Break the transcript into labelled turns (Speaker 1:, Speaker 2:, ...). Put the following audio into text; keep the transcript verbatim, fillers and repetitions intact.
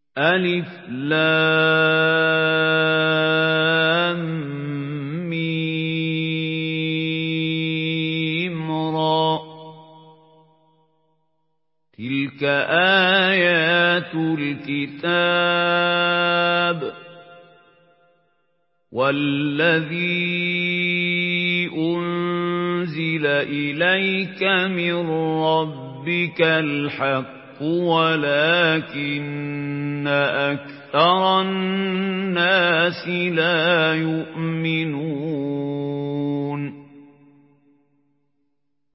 Speaker 1: ألف لام ميم را تلك آيات الكتاب والذي أنزل إليك من ربك الحق ولكن أكثر الناس لا يؤمنون